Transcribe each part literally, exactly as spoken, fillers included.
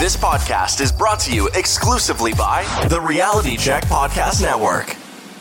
This podcast is brought to you exclusively by the Reality Check Podcast Network.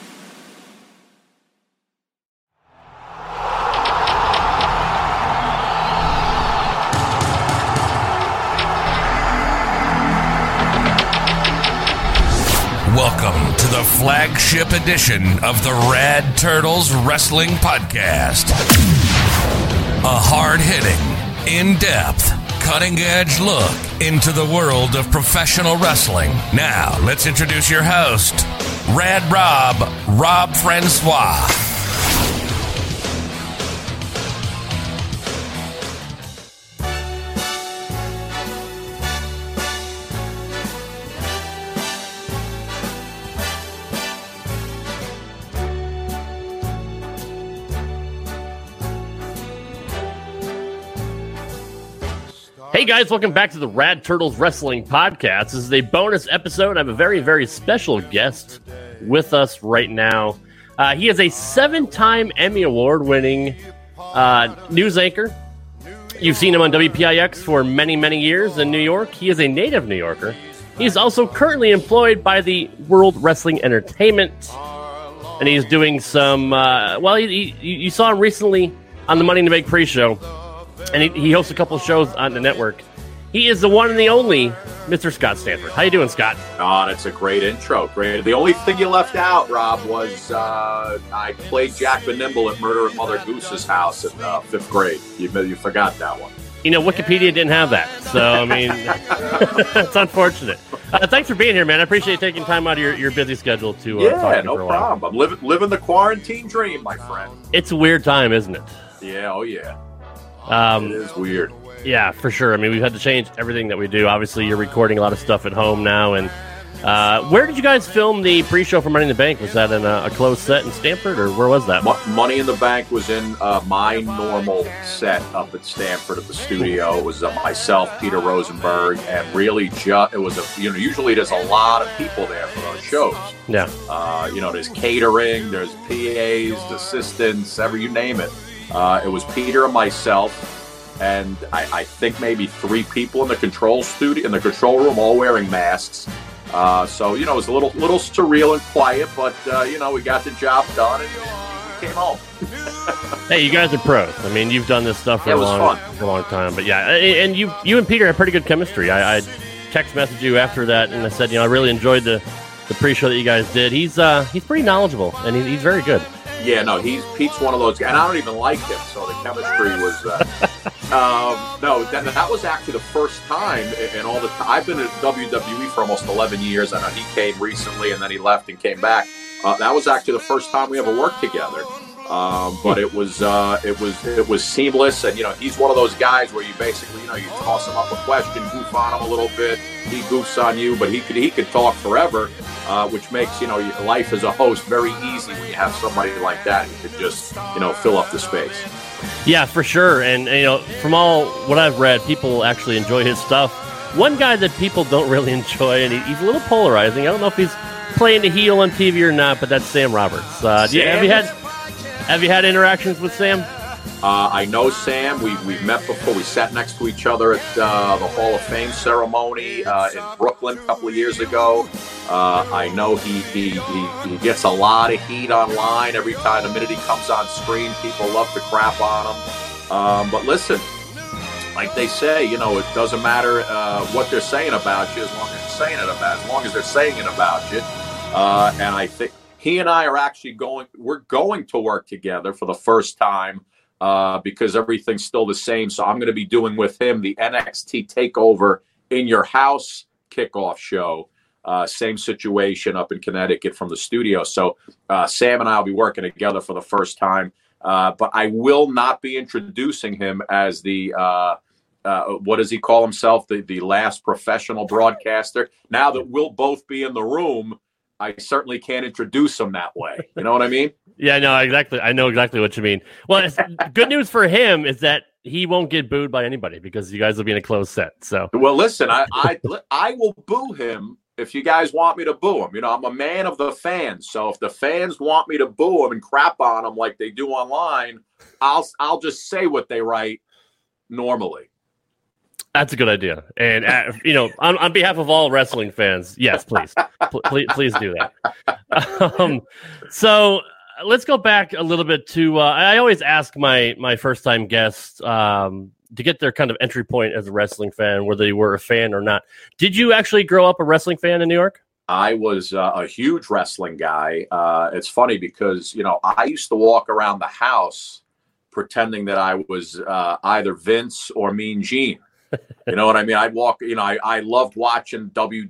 Welcome to the flagship edition of the Rad Turtles Wrestling Podcast. A hard-hitting, in-depth, cutting-edge look into the world of professional wrestling. Now, let's introduce your host, Rad Rob, Rob Francois. Hey guys, welcome back to the Rad Turtles Wrestling Podcast. This is a bonus episode. I have a very, very special guest with us right now. Uh, he is a seven-time Emmy Award-winning uh, news anchor. You've seen him on W P I X for many, many years in New York. He is a native New Yorker. He's also currently employed by the World Wrestling Entertainment, and he's doing some, uh, well, he, he, you saw him recently on the Money in the Bank pre-show. And he, he hosts a couple of shows on the network. He is the one and the only Mister Scott Stanford. How you doing, Scott? Oh, that's a great intro. Great. The only thing you left out, Rob, was uh, I played Jack Van Nimble at Murder at Mother Goose's house in uh, fifth grade. You, you forgot that one. You know, Wikipedia didn't have that. So, I mean, it's unfortunate. Uh, thanks for being here, man. I appreciate you taking time out of your, your busy schedule to uh, yeah, talk to no you for a while. problem. I'm living, living the quarantine dream, my friend. It's a weird time, isn't it? Yeah, oh yeah. Um, it is weird. Yeah, for sure. I mean, we've had to change everything that we do. Obviously, you're recording a lot of stuff at home now. And uh, where did you guys film the pre-show for Money in the Bank? Was that in a, a closed set in Stamford, or where was that? Money in the Bank was in uh, my normal set up at Stamford at the studio. It was uh, myself, Peter Rosenberg, and really just, it was a, you know, usually there's a lot of people there for those shows. Yeah. Uh, you know, there's catering, there's P As, assistants, ever you name it. Uh, it was Peter and myself. And I, I think maybe three people in the control studio, in the control room, all wearing masks. Uh, so, you know, it was a little little surreal and quiet, but, uh, you know, we got the job done and we came home. Hey, you guys are pros. I mean, you've done this stuff for, yeah, a, long, fun. for a long time. But, yeah, and you you and Peter have pretty good chemistry. I, I text messaged you after that, and I said, you know, I really enjoyed the, the pre-show that you guys did. He's uh, he's pretty knowledgeable, and he, he's very good. Yeah, no, he's Pete's one of those guys, and I don't even like him, so the chemistry was. Uh, um, no, that, that was actually the first time in all the time. I've been at W W E for almost eleven years. I know he came recently, and then he left and came back. Uh, that was actually the first time we ever worked together. Um, but it was uh, it was it was seamless, and you know he's one of those guys where you basically you know you toss him up a question, goof on him a little bit, he goofs on you, but he could he could talk forever, uh, which makes you know your life as a host very easy when you have somebody like that who could just you know fill up the space. Yeah, for sure, and, and you know from all what I've read, people actually enjoy his stuff. One guy that people don't really enjoy, and he, he's a little polarizing. I don't know if he's playing the heel on T V or not, but that's Sam Roberts. Uh, do you, have you had Have you had interactions with Sam? Uh, I know Sam. We, we've met before. We sat next to each other at uh, the Hall of Fame ceremony uh, in Brooklyn a couple of years ago. Uh, I know he, he, he, he gets a lot of heat online every time. The minute he comes on screen, people love to crap on him. Um, but listen, like they say, you know, it doesn't matter uh, what they're saying about you as long as they're saying it about as long as they're saying it about you. Uh, and I think he and I are actually going, we're going to work together for the first time uh, because everything's still the same. So I'm going to be doing with him the N X T TakeOver in Your House kickoff show. Uh, same situation up in Connecticut from the studio. So uh, Sam and I will be working together for the first time. Uh, but I will not be introducing him as the, uh, uh, what does he call himself? The, the last professional broadcaster. Now that we'll both be in the room, I certainly can't introduce him that way. You know what I mean? Yeah, no, exactly. I know exactly what you mean. Well, it's, good news for him is that he won't get booed by anybody because you guys will be in a closed set. So, well, listen, I I, I will boo him if you guys want me to boo him. You know, I'm a man of the fans. So if the fans want me to boo him and crap on him like they do online, I'll I'll just say what they write normally. That's a good idea. And, uh, you know, on, on behalf of all wrestling fans, yes, please. P- please, please do that. Um, so let's go back a little bit to, uh, I always ask my, my first-time guests um, to get their kind of entry point as a wrestling fan, whether they were a fan or not. Did you actually grow up a wrestling fan in New York? I was uh, a huge wrestling guy. Uh, it's funny because, you know, I used to walk around the house pretending that I was uh, either Vince or Mean Gene. You know what I mean? I'd walk, you know, I, I loved watching W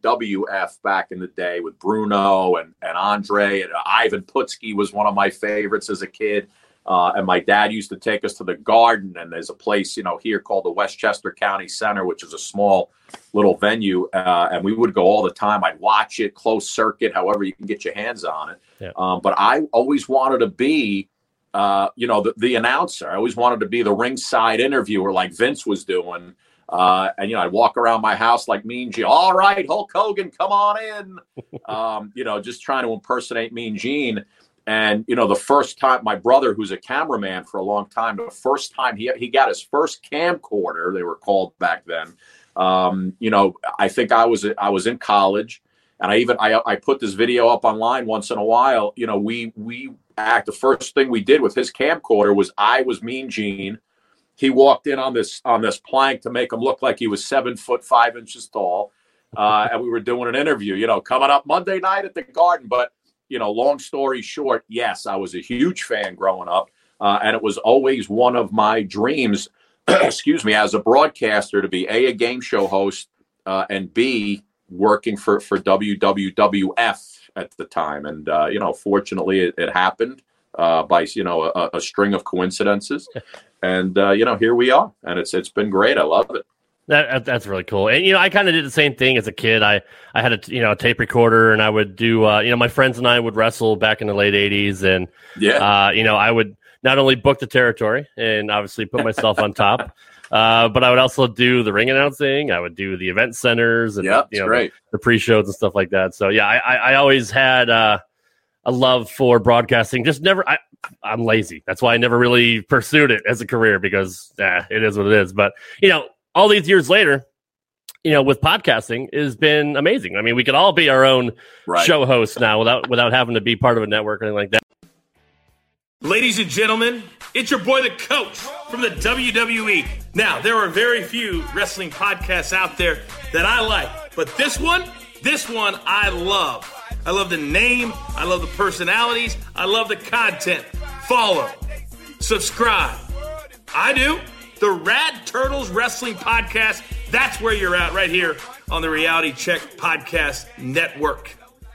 W F back in the day with Bruno and, and Andre. And Ivan Putski was one of my favorites as a kid. Uh, and my dad used to take us to the Garden, and there's a place, you know, here called the Westchester County Center, which is a small little venue. Uh, and we would go all the time. I'd watch it, closed circuit, however you can get your hands on it. Yeah. Um, but I always wanted to be, uh, you know, the, the announcer. I always wanted to be the ringside interviewer like Vince was doing. Uh, and, you know, I'd walk around my house like Mean Gene. All right, Hulk Hogan, come on in. um, you know, just trying to impersonate Mean Gene. And, you know, the first time my brother, who's a cameraman for a long time, the first time he he got his first camcorder, they were called back then. Um, you know, I think I was I was in college, and I even I I put this video up online once in a while. You know, we we act the first thing we did with his camcorder was I was Mean Gene. He walked in on this on this plank to make him look like he was seven foot five inches tall, uh, and we were doing an interview. You know, coming up Monday night at the Garden, but. You know, long story short, yes, I was a huge fan growing up, uh, and it was always one of my dreams, excuse me, as a broadcaster to be A, a game show host, uh, and B, working for, for W W F at the time. And, uh, you know, fortunately it, it happened uh, by, you know, a, a string of coincidences. And, uh, you know, here we are, and it's it's been great. I love it. That that's really cool. And, you know, I kind of did the same thing as a kid. I, I had a, you know, a tape recorder, and I would do, uh, you know, my friends and I would wrestle back in the late eighties. And, yeah. uh, you know, I would not only book the territory and obviously put myself on top, uh, but I would also do the ring announcing. I would do the event centers and, yep, you know, great. the, the pre-shows and stuff like that. So, yeah, I, I, I always had uh, a love for broadcasting. Just never, I, I'm lazy. That's why I never really pursued it as a career because eh, it is what it is. But, you know, all these years later, you know, with podcasting has been amazing. I mean, we could all be our own right. show hosts now without without having to be part of a network or anything like that. Ladies and gentlemen, it's your boy, the Coach from the W W E. Now, there are very few wrestling podcasts out there that I like, but this one, this one I love. I love the name. I love the personalities. I love the content. Follow. Subscribe. I do. The Rad Turtles Wrestling Podcast. That's where you're at right here on the Reality Check Podcast Network.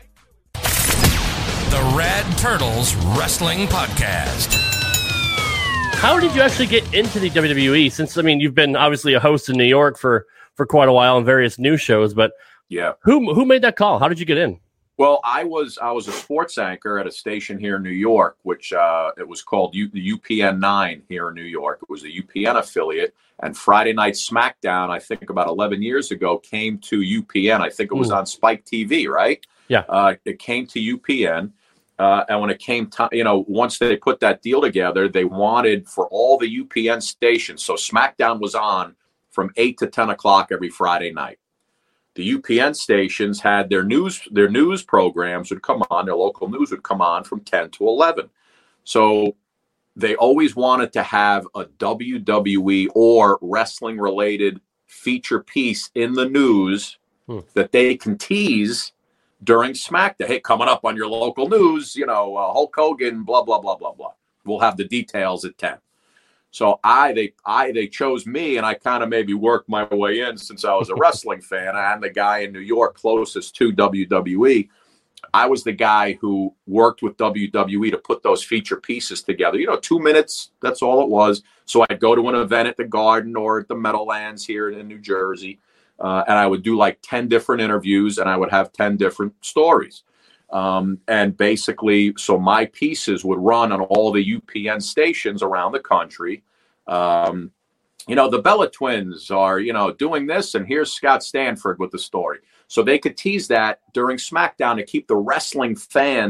The Rad Turtles Wrestling Podcast. How did you actually get into the W W E? Since, I mean, you've been obviously a host in New York for, for quite a while on various news shows, but yeah, who who made that call? How did you get in? Well, I was I was a sports anchor at a station here in New York, which uh, it was called U, the U P N nine here in New York. It was a U P N affiliate, and Friday Night SmackDown, I think about eleven years ago, came to U P N. I think it was Ooh. on Spike T V, right? Yeah. Uh, it came to U P N, uh, and when it came time, you know, once they put that deal together, they wanted for all the U P N stations. So SmackDown was on from eight to ten o'clock every Friday night. The U P N stations had their news, their news programs would come on, their local news would come on from ten to eleven. So they always wanted to have a W W E or wrestling related feature piece in the news hmm. that they can tease during SmackDown. Hey, coming up on your local news, you know, uh, Hulk Hogan, blah, blah, blah, blah, blah. We'll have the details at ten. So I they I they chose me, and I kind of maybe worked my way in since I was a wrestling fan. I'm the guy in New York closest to W W E. I was the guy who worked with W W E to put those feature pieces together. You know, two minutes, that's all it was. So I'd go to an event at the Garden or at the Meadowlands here in New Jersey, uh, and I would do like ten different interviews, and I would have ten different stories. Um, and basically, so my pieces would run on all the U P N stations around the country. Um, you know, the Bella twins are, you know, doing this, and here's Scott Stanford with the story. So they could tease that during SmackDown to keep the wrestling fans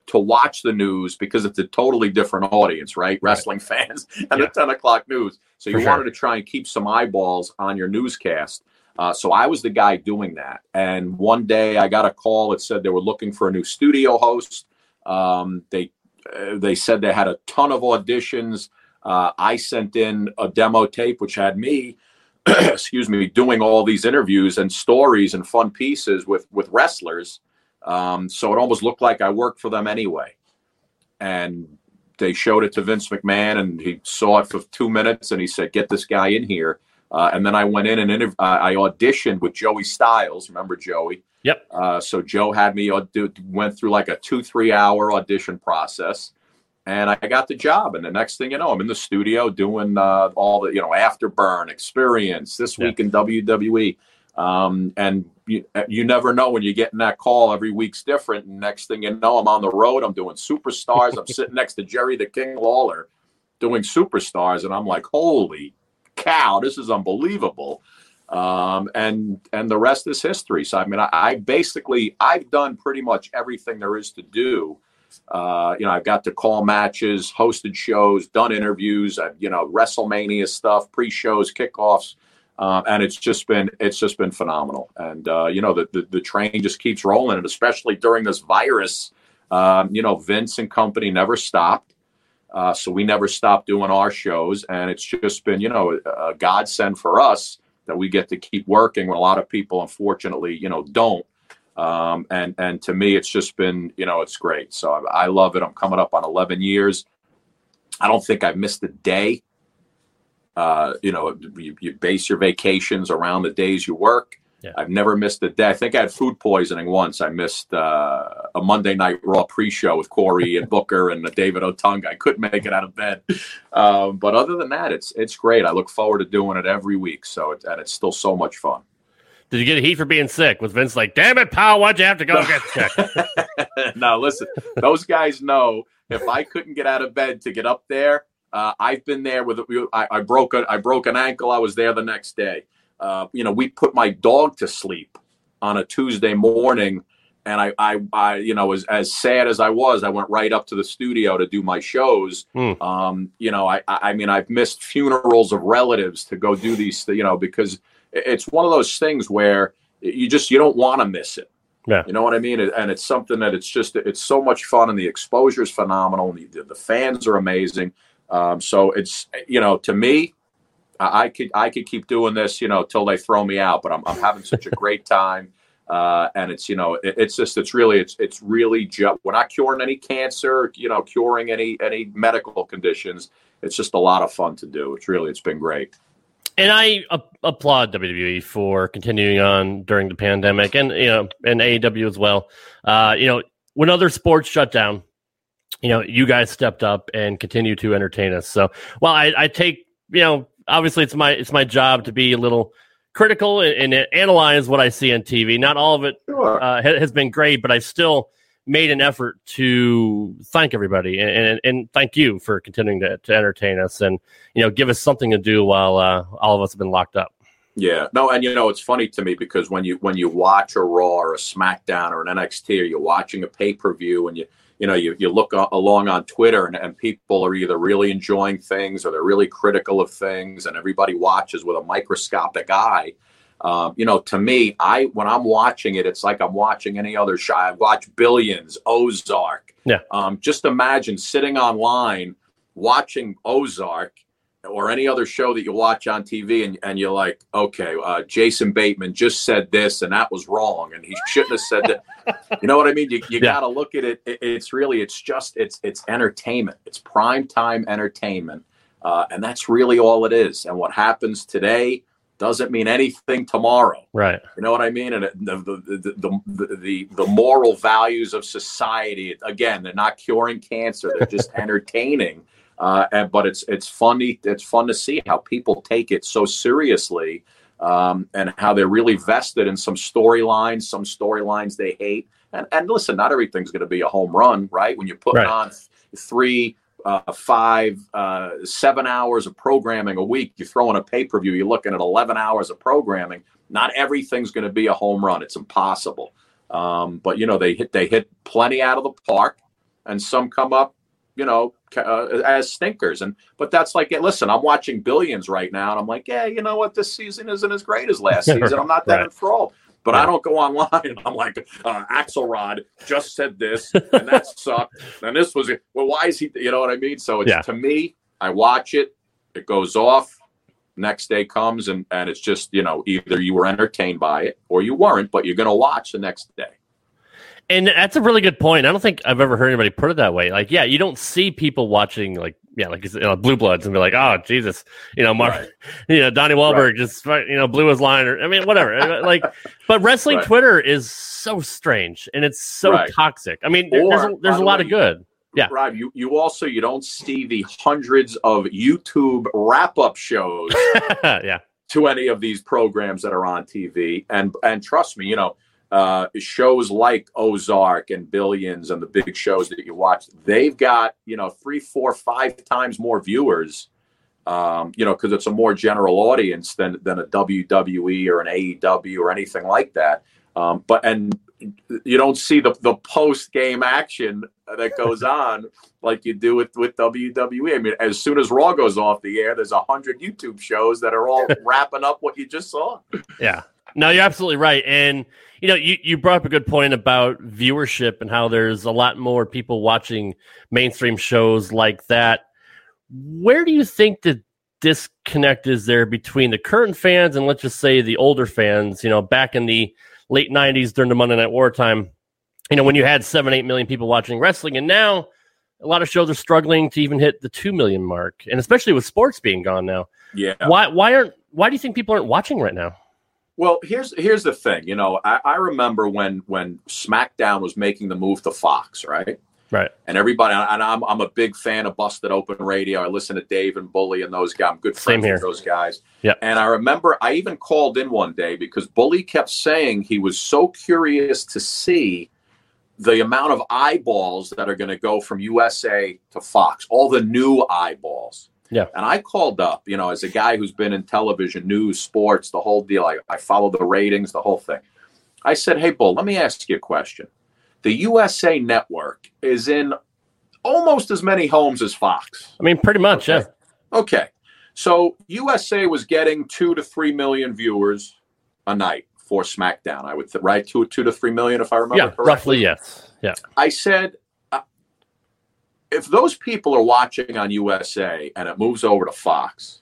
to watch the news because it's a totally different audience, right? right. Wrestling fans and yeah. the ten o'clock news. So you For wanted sure. to try and keep some eyeballs on your newscast. Uh, so I was the guy doing that. And one day I got a call that said they were looking for a new studio host. Um, they uh, they said they had a ton of auditions. Uh, I sent in a demo tape, which had me, excuse me, doing all these interviews and stories and fun pieces with, with wrestlers. Um, so it almost looked like I worked for them anyway. And they showed it to Vince McMahon, and he saw it for two minutes, and he said, "Get this guy in here." Uh, and then I went in and interv- uh, I auditioned with Joey Styles. Remember Joey? Yep. Uh, so Joe had me aud- went through like a two, three hour audition process, and I got the job. And the next thing you know, I'm in the studio doing uh, all the, you know, Afterburn, Experience, This Week yeah. in W W E. Um, and you, you never know when you're getting that call. Every week's different. And next thing you know, I'm on the road. I'm doing Superstars. I'm sitting next to Jerry the King Lawler doing Superstars. And I'm like, holy cow, this is unbelievable. Um, and and the rest is history. So, I mean, I, I basically, I've done pretty much everything there is to do. Uh, you know, I've got to call matches, hosted shows, done interviews, I've, you know, WrestleMania stuff, pre-shows, kickoffs. Uh, and it's just been it's just been phenomenal. And, uh, you know, the, the, the train just keeps rolling. And especially during this virus, um, you know, Vince and company never stopped. Uh, so we never stopped doing our shows. And it's just been, you know, a godsend for us that we get to keep working when a lot of people, unfortunately, you know, don't. Um, and and to me, it's just been, you know, it's great. So I, I love it. I'm coming up on eleven years. I don't think I've missed a day. Uh, you know, you, you base your vacations around the days you work. Yeah. I've never missed a day. I think I had food poisoning once. I missed uh, a Monday Night Raw pre-show with Corey and Booker and David Otunga. I couldn't make it out of bed. Um, but other than that, it's it's great. I look forward to doing it every week. So it, and it's still so much fun. Did you get a heat for being sick? Was Vince like, "Damn it, pal, why'd you have to go get checked?" No, listen, those guys know if I couldn't get out of bed to get up there, uh, I've been there with. I, I broke a I broke an ankle. I was there the next day. Uh, you know, we put my dog to sleep on a Tuesday morning, and I, I, I you know, as as sad as I was, I went right up to the studio to do my shows. Mm. Um, you know, I, I mean, I've missed funerals of relatives to go do these, you know, because it's one of those things where you just you don't want to miss it. Yeah. You know what I mean? And it's something that it's just it's so much fun, and the exposure is phenomenal, and the, the fans are amazing. Um, so it's, you know, to me, I could I could keep doing this, you know, till they throw me out. But I'm I'm having such a great time, uh, and it's you know it, it's just it's really it's it's really ju- we're not curing any cancer, you know, curing any any medical conditions. It's just a lot of fun to do. It's really it's been great. And I uh, applaud W W E for continuing on during the pandemic, and you know, and A E W as well. Uh, you know, when other sports shut down, you know, you guys stepped up and continue to entertain us. So, well, I, I take you know. Obviously, it's my it's my job to be a little critical and, and analyze what I see on T V. Not all of it sure. uh, has been great, but I still made an effort to thank everybody and, and, and thank you for continuing to, to entertain us and you know give us something to do while uh, all of us have been locked up. Yeah, no, and you know it's funny to me because when you when you watch a Raw or a SmackDown or an N X T, or you're watching a pay per view and you. You know, you, you look a- along on Twitter and, and people are either really enjoying things or they're really critical of things, and everybody watches with a microscopic eye. Um, you know, to me, I when I'm watching it, it's like I'm watching any other show. I watch Billions, Ozark. Yeah. Um, just imagine sitting online watching Ozark or any other show that you watch on T V, and, and you're like, okay, uh, Jason Bateman just said this, and that was wrong, and he shouldn't have said that. You know what I mean? You, you yeah. got to look at it. it. It's really, it's just, it's it's entertainment. It's prime time entertainment, uh, and that's really all it is. And what happens today doesn't mean anything tomorrow. Right. You know what I mean? And it, the, the, the, the, the, the moral values of society, again, they're not curing cancer. They're just entertaining. Uh, and, but it's it's funny. It's fun to see how people take it so seriously, um, and how they're really vested in some storylines. Some storylines they hate. And, and listen, not everything's going to be a home run, right? When you're putting right. on three, uh, five, uh, seven hours of programming a week, you throw in a pay per view. You're looking at eleven hours of programming. Not everything's going to be a home run. It's impossible. Um, but you know they hit they hit plenty out of the park. and some come up, you know, uh, as stinkers. And but that's like, listen, I'm watching Billions right now, and I'm like, yeah, you know what, this season isn't as great as last season. I'm not that right. enthralled. But yeah. I don't go online. I'm like, uh, Axelrod just said this, and that sucked, and this was it. Well, why is he? You know what I mean? So it's, yeah. to me, I watch it, it goes off. Next day comes, and, and it's just, you know, either you were entertained by it or you weren't, but you're going to watch the next day. And that's a really good point. I don't think I've ever heard anybody put it that way. Like, yeah, you don't see people watching, like, yeah, like, you know, Blue Bloods and be like, oh, Jesus, you know, Mark, right. you know, Donnie Wahlberg right. just, you know, blew his line, or, I mean, whatever. Like, but wrestling right. Twitter is so strange, and it's so right. toxic. I mean, there, or, there's a, there's a lot way, of good. Yeah, Rob, you, you also, you don't see the hundreds of YouTube wrap-up shows yeah. to any of these programs that are on T V. And and trust me, you know, uh, shows like Ozark and Billions and the big shows that you watch, they've got, you know, three, four, five times more viewers, um, you know, because it's a more general audience than, than a W W E or an A E W or anything like that. Um, but and you don't see the, the post-game action that goes on like you do with, with W W E. I mean, as soon as Raw goes off the air, there's a hundred YouTube shows that are all wrapping up what you just saw. Yeah. No, you're absolutely right. And, you know, you, you brought up a good point about viewership and how there's a lot more people watching mainstream shows like that. Where do you think the disconnect is there between the current fans and, let's just say, the older fans? You know, back in the late nineties during the Monday Night War time, you know, when you had seven, eight million people watching wrestling, and now a lot of shows are struggling to even hit the two million mark, and especially with sports being gone now. Yeah. Why, why aren't, why do you think people aren't watching right now? Well, here's, here's the thing. You know, I, I remember when, when SmackDown was making the move to Fox, right? Right. And everybody, and I'm, I'm a big fan of Busted Open Radio. I listen to Dave and Bully and those guys. I'm good friends with those guys. Yeah. And I remember I even called in one day because Bully kept saying he was so curious to see the amount of eyeballs that are going to go from U S A to Fox, all the new eyeballs. Yeah. And I called up, you know, as a guy who's been in television, news, sports, the whole deal. I, I follow the ratings, the whole thing. I said, hey, Bull, let me ask you a question. The U S A network is in almost as many homes as Fox. I mean, pretty much, okay. yeah. Okay. So U S A was getting two to three million viewers a night for SmackDown, I would think, right? Two, two to three million, if I remember yeah, correctly. Roughly, yes. Yeah. I said, uh, if those people are watching on U S A and it moves over to Fox,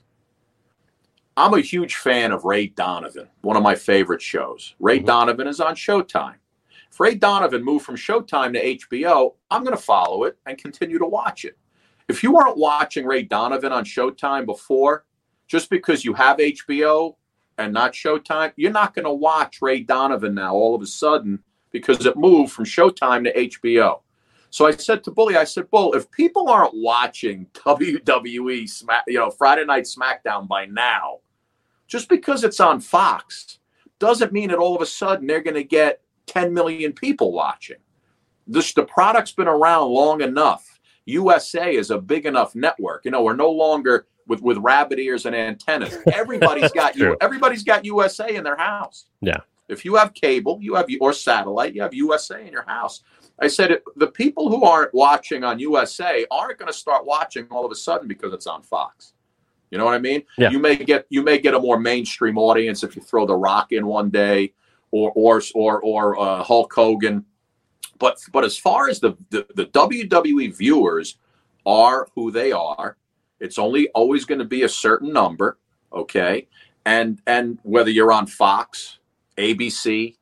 I'm a huge fan of Ray Donovan, one of my favorite shows. Ray mm-hmm. Donovan is on Showtime. If Ray Donovan moved from Showtime to H B O, I'm going to follow it and continue to watch it. If you weren't watching Ray Donovan on Showtime before, just because you have H B O and not Showtime, you're not going to watch Ray Donovan now all of a sudden because it moved from Showtime to H B O. So I said to Bully, I said, Bull, if people aren't watching W W E, Smack, you know, Friday Night SmackDown by now, just because it's on Fox doesn't mean that all of a sudden they're going to get ten million people watching. This, the product's been around long enough. U S A is a big enough network. You know, we're no longer with, with rabbit ears and antennas. Everybody's got you. Everybody's got U S A in their house. Yeah. If you have cable, you have or satellite, you have U S A in your house. I said it, the people who aren't watching on U S A aren't going to start watching all of a sudden because it's on Fox. You know what I mean? Yeah. You may get you may get a more mainstream audience if you throw The Rock in one day. Or or or or uh, Hulk Hogan, but but as far as the, the the W W E viewers are who they are, it's only always going to be a certain number, okay? And and whether you're on Fox, A B C,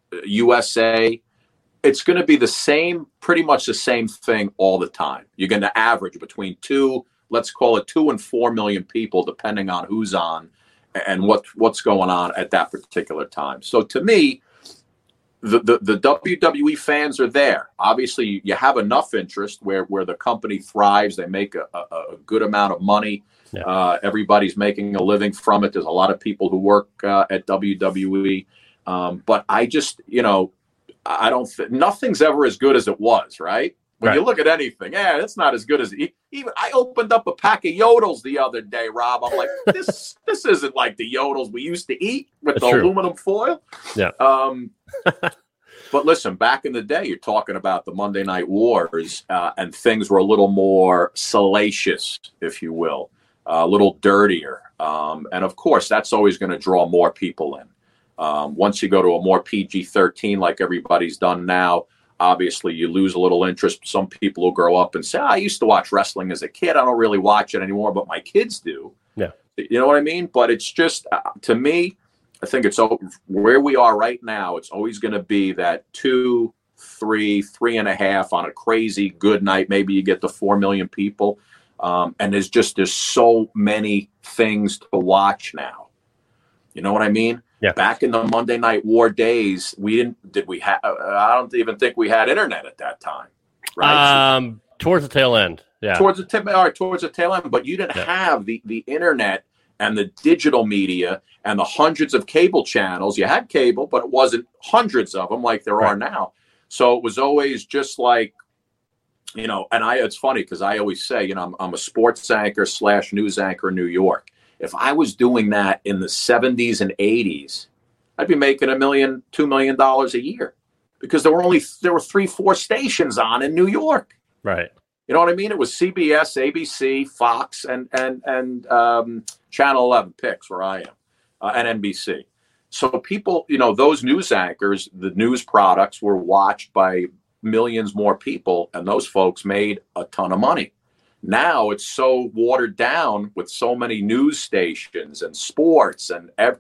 U S A, it's going to be the same, pretty much the same thing all the time. You're going to average between two, let's call it two and four million people, depending on who's on and what what's going on at that particular time. So to me, the, the, the W W E fans are there. Obviously, you have enough interest where, where the company thrives. They make a, a, a good amount of money. Yeah. Uh, everybody's making a living from it. There's a lot of people who work uh, at W W E. Um, but I just, you know, I don't th- nothing's ever as good as it was, right? When right. you look at anything, yeah, it's not as good as even. I opened up a pack of Yodels the other day, Rob. I'm like, this this isn't like the Yodels we used to eat with That's the true. aluminum foil. Yeah. Um, But listen, back in the day, you're talking about the Monday Night Wars, uh, and things were a little more salacious, if you will, uh, a little dirtier. Um, and of course, that's always going to draw more people in. Um, once you go to a more P G thirteen, like everybody's done now, obviously you lose a little interest. Some people will grow up and say, oh, I used to watch wrestling as a kid. I don't really watch it anymore, but my kids do. Yeah. You know what I mean? But it's just, uh, to me, I think it's where we are right now. It's always going to be that two, three, three and a half on a crazy good night. Maybe you get to four million people. Um, and there's just, there's so many things to watch now. You know what I mean? Yeah. Back in the Monday Night War days, we didn't, did we have, I don't even think we had internet at that time. Right. Um, so, towards the tail end. Yeah. Towards the, t- or towards the tail end, but you didn't yeah. have the, the internet and the digital media and the hundreds of cable channels. You had cable, but it wasn't hundreds of them like there right. are now. So it was always just like, you know, and I, it's funny because I always say, you know, I'm, I'm a sports anchor slash news anchor in New York. If I was doing that in the seventies and eighties, I'd be making a million, two million dollars a year because there were only, there were three, four stations on in New York. Right. You know what I mean? It was C B S, A B C, Fox, and and and um, Channel eleven Picks, where I am, uh, and N B C. So people, you know, those news anchors, the news products were watched by millions more people, and those folks made a ton of money. Now it's so watered down with so many news stations and sports, and ev-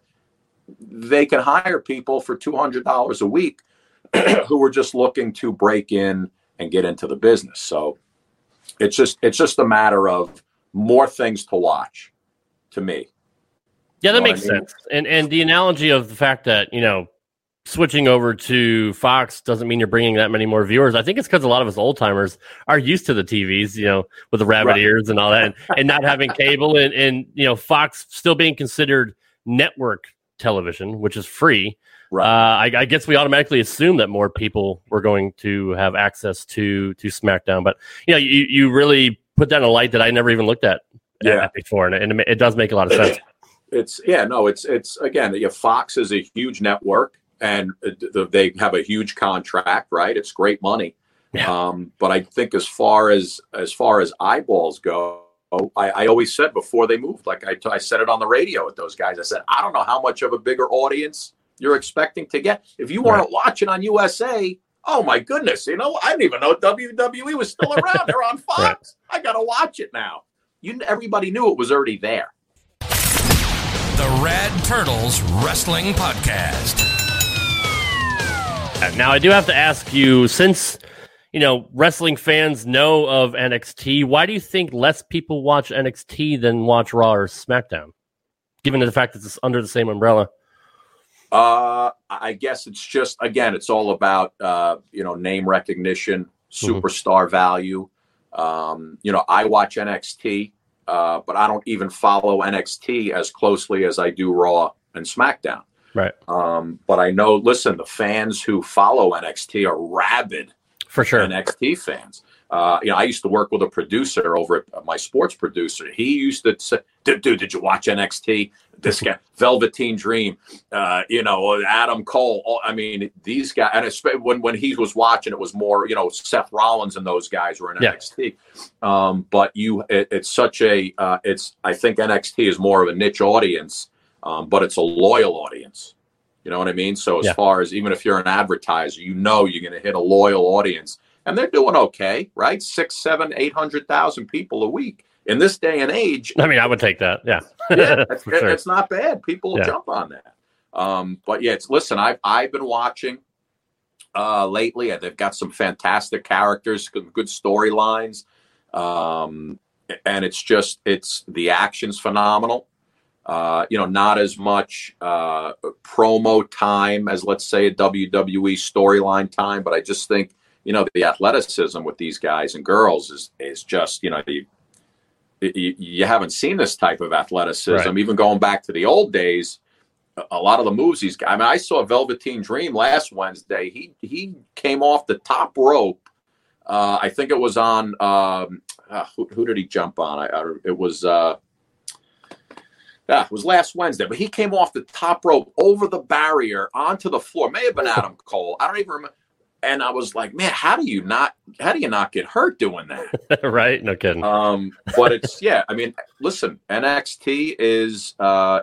they can hire people for two hundred dollars a week who are just looking to break in and get into the business. So it's just it's just a matter of more things to watch, to me. Yeah, that You know makes what I mean? sense. And and the analogy of the fact that, you know, switching over to Fox doesn't mean you're bringing that many more viewers. I think it's because a lot of us old timers are used to the T Vs, you know, with the rabbit Right. ears and all that, and, and not having cable, and, and you know, Fox still being considered network television, which is free. Right. Uh, I, I guess we automatically assume that more people were going to have access to to SmackDown, but you know, you you really put that in a light that I never even looked at, Yeah. at before, and, and it does make a lot of sense. It's yeah, no, it's it's again, yeah, Fox is a huge network, and they have a huge contract, right? It's great money. Yeah. Um, but I think as far as as far as eyeballs go, I, I always said before they moved, like I, I said it on the radio with those guys. I said, I don't know how much of a bigger audience you're expecting to get. If you weren't Right. watching on U S A, oh my goodness, you know, I didn't even know W W E was still around. They're on Fox. Right. I got to watch it now. You, everybody knew it was already there. The Rad Turtles Wrestling Podcast. Now, I do have to ask you, since, you know, wrestling fans know of N X T, why do you think less people watch N X T than watch Raw or SmackDown, given the fact that it's under the same umbrella? Uh, I guess it's just, again, it's all about, uh, you know, name recognition, superstar mm-hmm. value. Um, you know, I watch N X T, uh, but I don't even follow N X T as closely as I do Raw and SmackDown. Right. Um, but I know, listen, the fans who follow N X T are rabid for sure N X T fans. Uh, you know, I used to work with a producer over at uh, my sports producer. He used to say, dude, dude did you watch N X T? This guy, Velveteen Dream, uh, you know, Adam Cole. All, I mean, these guys, and it's, when, when he was watching, it was more, you know, Seth Rollins and those guys were in yeah. N X T. Um, but you, it, it's such a, uh, it's, I think N X T is more of a niche audience, um, but it's a loyal audience. You know what I mean? So as yeah. far as, even if you're an advertiser, you know, you're going to hit a loyal audience. And they're doing okay, right? Six, seven, eight hundred thousand people a week in this day and age. I mean, I would take that. Yeah, yeah it's, sure. it's not bad. People will yeah. jump on that. Um, but yeah, it's listen. I've I've been watching uh, lately, and they've got some fantastic characters, good, good storylines, um, and it's just it's the action's phenomenal. Uh, you know, not as much uh, promo time as, let's say, a W W E storyline time, but I just think, you know, the athleticism with these guys and girls is is just, you know, you, you, you haven't seen this type of athleticism. Right. Even going back to the old days, a lot of the moves these guys, I mean, I saw Velveteen Dream last Wednesday. He he came off the top rope. Uh, I think it was on, um, uh, who, who did he jump on? I, I it was, uh, yeah, it was last Wednesday, but he came off the top rope over the barrier onto the floor. May have been Adam Cole. I don't even remember. and I was like, man, how do you not, how do you not get hurt doing that? Right? No kidding. Um, but it's, yeah, I mean, listen, N X T is, uh,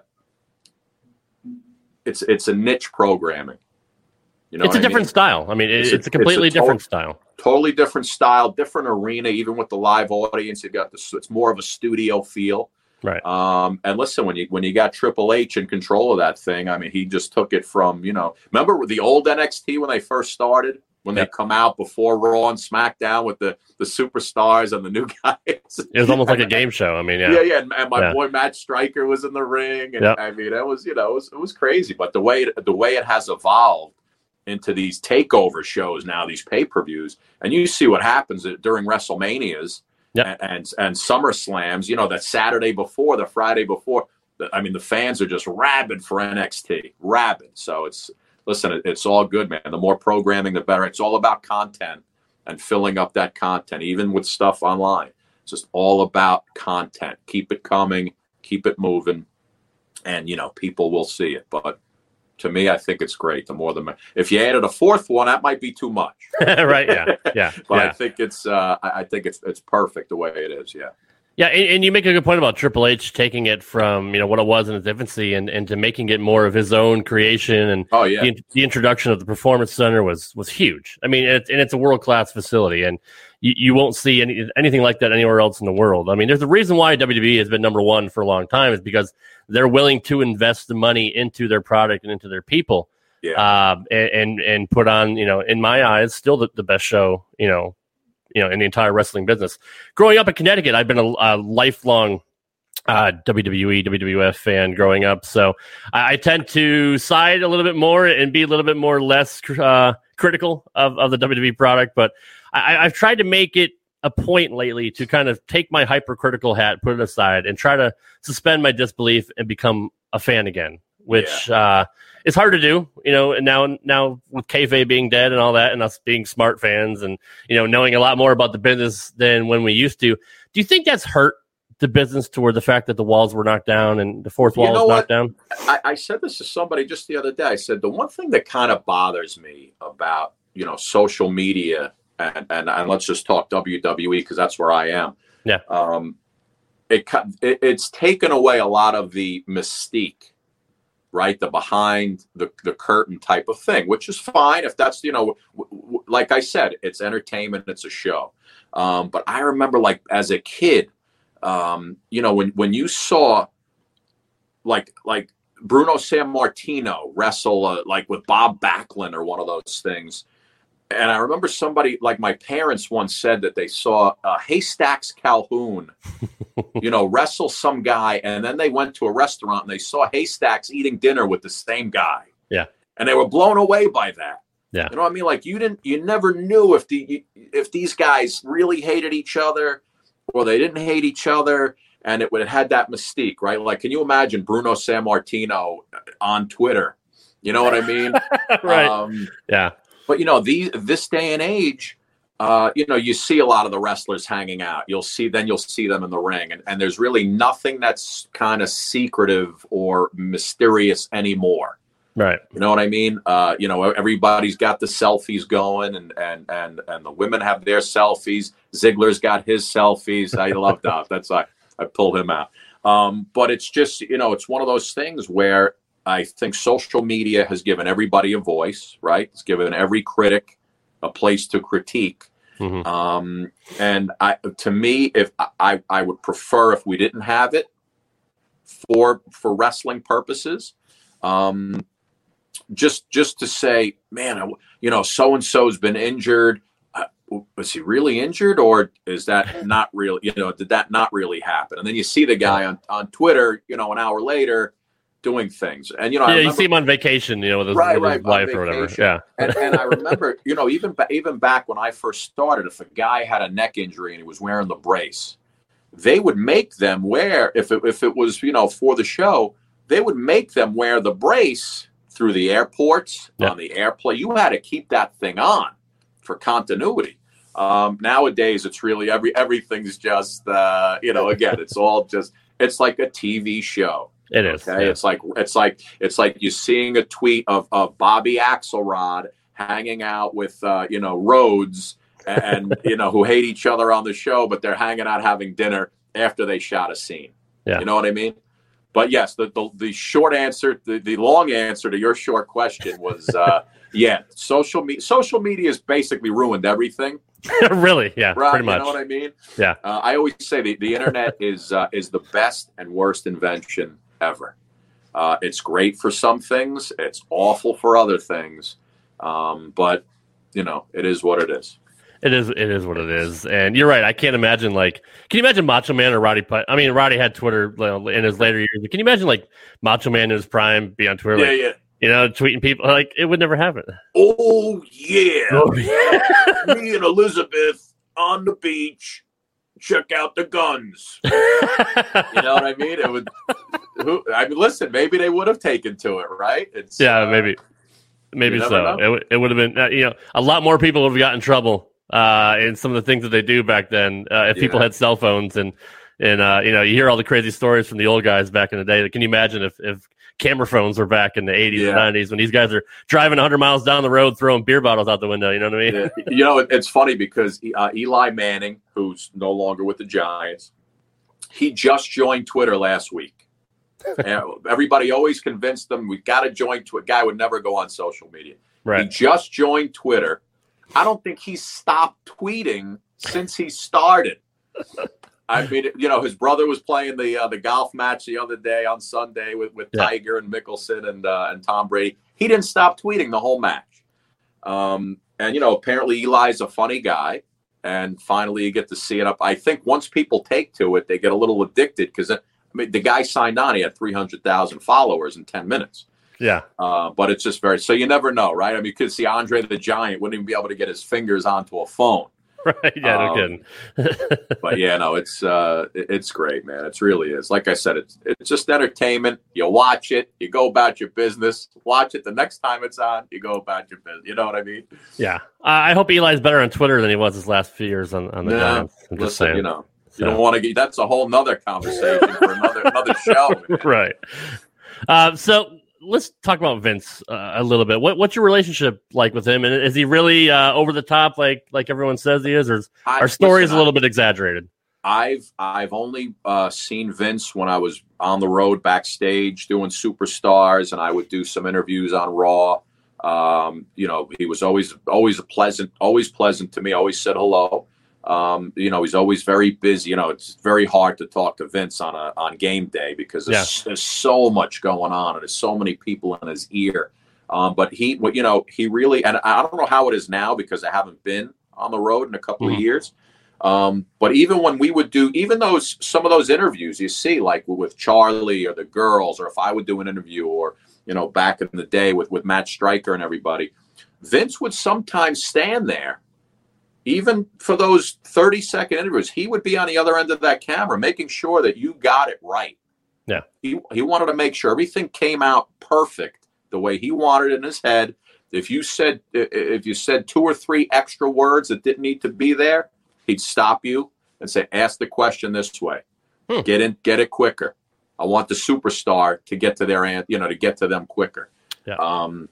it's, it's a niche programming. You know it's a I different mean? style. I mean, it, it's, it's a, a completely it's a to- different style. Totally different style, different arena, even with the live audience. You got this, it's more of a studio feel. Right. Um, and listen, when you when you got Triple H in control of that thing, I mean, he just took it from, you know, remember the old N X T when they first started, when yep. they come out before Raw and SmackDown with the, the superstars and the new guys. It was almost like a game show. I mean, yeah, yeah, yeah. And, and my yeah. boy Matt Stryker was in the ring, and yep. I mean, it was, you know, it was, it was crazy. But the way it, the way it has evolved into these takeover shows now, these pay-per-views, and you see what happens during WrestleManias yep. and, and and SummerSlams, you know, that Saturday before, the Friday before. The, I mean, the fans are just rabid for N X T, rabid. So it's, listen, it, it's all good, man. The more programming, the better. It's all about content and filling up that content, even with stuff online. It's just all about content. Keep it coming, keep it moving, and, you know, people will see it. But to me, I think it's great. The more the if you added a fourth one, that might be too much. Right? Yeah, yeah. But yeah. I think it's uh, I think it's it's perfect the way it is. Yeah. Yeah, and, and you make a good point about Triple H taking it from, you know, what it was in its infancy and, and to making it more of his own creation. And oh yeah, the, the introduction of the Performance Center was was huge. I mean, it's, and it's a world class facility, and you, you won't see any, anything like that anywhere else in the world. I mean, there's a reason why W W E has been number one for a long time, is because they're willing to invest the money into their product and into their people. Yeah, uh, and, and and put on, you know, in my eyes, still the, the best show, you know. you know, in the entire wrestling business. Growing up in Connecticut, I've been a, a lifelong uh, W W E, W W F fan growing up. So I, I tend to side a little bit more and be a little bit more less uh, critical of, of the W W E product. But I, I've tried to make it a point lately to kind of take my hypercritical hat, put it aside, and try to suspend my disbelief and become a fan again, which yeah. uh, is hard to do, you know, and now, now with kayfabe being dead and all that, and us being smart fans and, you know, knowing a lot more about the business than when we used to. Do you think that's hurt the business toward the fact that the walls were knocked down and the fourth wall you know was what? knocked down? I, I said this to somebody just the other day. I said, the one thing that kind of bothers me about, you know, social media, and, and, and let's just talk W W E because that's where I am. Yeah. Um, it, it it's taken away a lot of the mystique. Right, the behind the, the curtain type of thing, which is fine if that's, you know, w- w- like I said, it's entertainment, it's a show. Um, but I remember, like, as a kid, um, you know, when when you saw like like Bruno Sammartino wrestle uh, like with Bob Backlund or one of those things, and I remember somebody, like my parents once said that they saw uh, Haystacks Calhoun, you know, wrestle some guy, and then they went to a restaurant and they saw Haystacks eating dinner with the same guy. Yeah. And they were blown away by that. Yeah. You know what I mean? Like, you didn't, you never knew if the, if these guys really hated each other or they didn't hate each other. And it would have had that mystique, right? Like, can you imagine Bruno Sammartino on Twitter? You know what I mean? Right. Um, yeah. But, you know, these, this day and age, uh, you know, you see a lot of the wrestlers hanging out. You'll see, then you'll see them in the ring. And, and there's really nothing that's kind of secretive or mysterious anymore. Right. You know what I mean? Uh, you know, everybody's got the selfies going, and, and, and, and the women have their selfies. Ziggler's got his selfies. I love that. That's I, I pulled him out. Um, but it's just, you know, it's one of those things where I think social media has given everybody a voice, right? It's given every critic a place to critique. Mm-hmm. Um, and I, to me, if I, I would prefer if we didn't have it for, for wrestling purposes, um, just, just to say, man, you know, so-and-so's been injured. Uh, was he really injured, or is that not real? You know, did that not really happen? And then you see the guy on, on Twitter, you know, an hour later, doing things. And, you know, yeah, I remember, you see him on vacation, you know, with his, right, with right, his wife or whatever. Yeah. and, and I remember, you know, even, even back when I first started, if a guy had a neck injury and he was wearing the brace, they would make them wear, if it, if it was, you know, for the show, they would make them wear the brace through the airports, yeah. on the airplane. You had to keep that thing on for continuity. Um, nowadays, it's really, every everything's just, uh, you know, again, it's all just, it's like a T V show. It is. Okay, yeah. It's like it's like it's like you're seeing a tweet of, of Bobby Axelrod hanging out with, uh, you know, Rhodes and, you know, who hate each other on the show, but they're hanging out having dinner after they shot a scene. Yeah. You know what I mean? But yes, the the, the short answer, the, the long answer to your short question was, uh, yeah, social media. Social media has basically ruined everything. Really? Yeah, right? Pretty much. You know what I mean? Yeah. Uh, I always say the, the internet is uh, is the best and worst invention ever. Uh, it's great for some things. It's awful for other things. Um, but you know, it is what it is. It is. It is what it is, and you're right. I can't imagine like. Can you imagine Macho Man or Roddy? I mean, Roddy had Twitter in his later years. But can you imagine like Macho Man in his prime be on Twitter? Yeah, like, yeah. You know, tweeting people like it would never happen. Oh yeah, oh, yeah. Me and Elizabeth on the beach. Check out the guns. You know what I mean? It would. Who? I mean, listen. Maybe they would have taken to it, right? It's yeah, uh, maybe, maybe so. know. It, it would have been. Uh, you know, a lot more people would have gotten in trouble. Uh, and some of the things that they do back then, uh, if yeah. people had cell phones and, and, uh, you know, you hear all the crazy stories from the old guys back in the day. Can you imagine if, if camera phones were back in the eighties yeah. and nineties when these guys are driving a hundred miles down the road, throwing beer bottles out the window? You know what I mean? Yeah. You know, it's funny because uh, Eli Manning, who's no longer with the Giants, he just joined Twitter last week. And everybody always convinced them we got to join Twitter. Guy would never go on social media. Right. He just joined Twitter. I don't think he's stopped tweeting since he started. I mean, you know, his brother was playing the uh, the golf match the other day on Sunday with, with yeah. Tiger and Mickelson and uh, and Tom Brady. He didn't stop tweeting the whole match. Um, and, you know, apparently Eli's a funny guy. And finally you get to see it up. I think once people take to it, they get a little addicted because, I mean, the guy signed on. He had three hundred thousand followers in ten minutes. Yeah. Uh, but it's just very, so you never know, right? I mean, you could see Andre the Giant wouldn't even be able to get his fingers onto a phone. Right. Yeah, um, no kidding. But yeah, no, it's, uh, it's great, man. It really is. Like I said, it's, it's just entertainment. You watch it, you go about your business, watch it the next time it's on, you go about your business. You know what I mean? Yeah. Uh, I hope Eli's better on Twitter than he was his last few years on, on the yeah. Giants. I'm just Listen, saying. you know, So. you don't want to get, that's a whole nother conversation for another, another show. Man. Right. Uh, so, let's talk about Vince uh, a little bit. What what's your relationship like with him? And is he really uh, over the top, like like everyone says he is, or is I, our story listen, is a little I, bit exaggerated? I've I've only uh, seen Vince when I was on the road backstage doing Superstars, and I would do some interviews on Raw. Um, you know, he was always always a pleasant, always pleasant to me. Always said hello. Um, you know, he's always very busy. You know, it's very hard to talk to Vince on a on game day because there's, yeah. there's so much going on and there's so many people in his ear. Um, but he, you know, he really, and I don't know how it is now because I haven't been on the road in a couple mm-hmm. of years. Um, but even when we would do, even those, some of those interviews you see, like with Charlie or the girls, or if I would do an interview, or, you know, back in the day with, with Matt Stryker and everybody, Vince would sometimes stand there. Even for those thirty second interviews, he would be on the other end of that camera, making sure that you got it right. Yeah. He he wanted to make sure everything came out perfect the way he wanted it in his head. If you said if you said two or three extra words that didn't need to be there, he'd stop you and say, "Ask the question this way. Hmm. Get in, get it quicker. I want the superstar to get to their end, you know, to get to them quicker." Yeah. Um,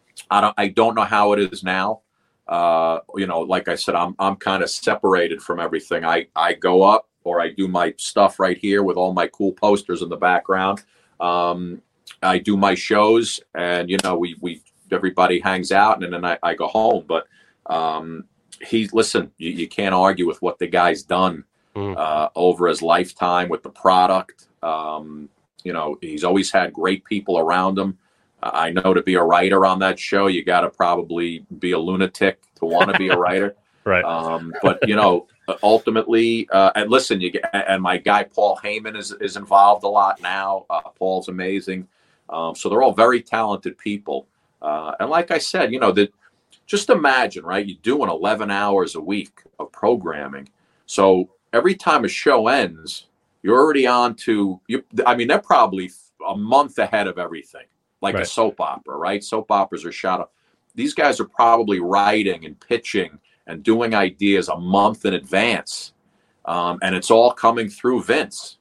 I don't I don't know how it is now. Uh, you know, like I said, I'm I'm kind of separated from everything. I, I go up or I do my stuff right here with all my cool posters in the background. Um, I do my shows, and you know, we we everybody hangs out, and then I, I go home. But um, he listen, you, you can't argue with what the guy's done mm. uh, over his lifetime with the product. Um, you know, he's always had great people around him. I know to be a writer on that show, you got to probably be a lunatic to want to be a writer. Right. Um, but, you know, ultimately, uh, and listen, you get, and my guy Paul Heyman is, is involved a lot now. Uh, Paul's amazing. Um, so they're all very talented people. Uh, and like I said, you know, that just imagine, right? You're doing eleven hours a week of programming. So every time a show ends, you're already on to, you, I mean, they're probably a month ahead of everything. Like right. a soap opera, right? Soap operas are shot up. These guys are probably writing and pitching and doing ideas a month in advance. Um, and it's all coming through Vince.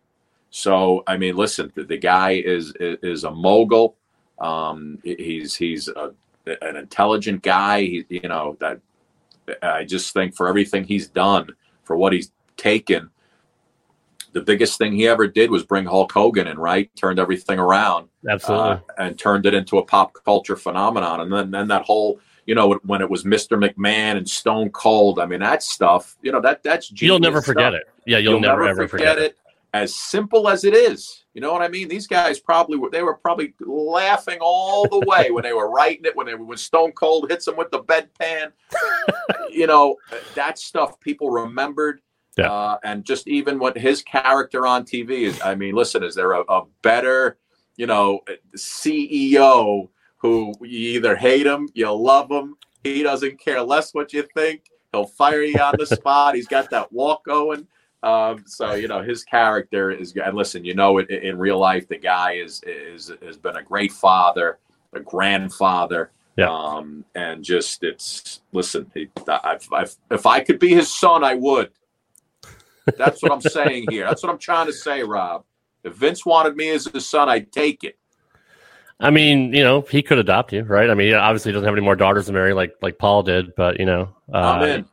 So, I mean, listen, the, the guy is, is, is a mogul. Um, he's, he's a, an intelligent guy. He, you know, that I just think for everything he's done, for what he's taken, the biggest thing he ever did was bring Hulk Hogan in, right? Turned everything around. Absolutely. Uh, and turned it into a pop culture phenomenon. And then, then that whole, you know, when it was Mister McMahon and Stone Cold, I mean, that stuff, you know, that that's genius. You'll never forget stuff. it. Yeah, you'll, You'll never, never ever forget, forget it. it. As simple as it is. You know what I mean? These guys probably were, they were probably laughing all the way when they were writing it, when they were, when Stone Cold hits them with the bedpan. You know, that stuff people remembered. Yeah. Uh, and just even what his character on T V is, I mean, listen, is there a, a better, you know, C E O who you either hate him, you love him, he doesn't care less what you think, he'll fire you on the spot, he's got that walk going. Um, so, you know, his character is, and listen, you know, in, in real life, the guy is, is, has been a great father, a grandfather. Yeah. Um, and just, it's, listen, he, I've, I've, if I could be his son, I would. That's what I'm saying here. That's what I'm trying to say, Rob. If Vince wanted me as his son, I'd take it. I mean, you know, he could adopt you, right? I mean, obviously he doesn't have any more daughters to marry like, like Paul did, but, you know. Uh, I'm in.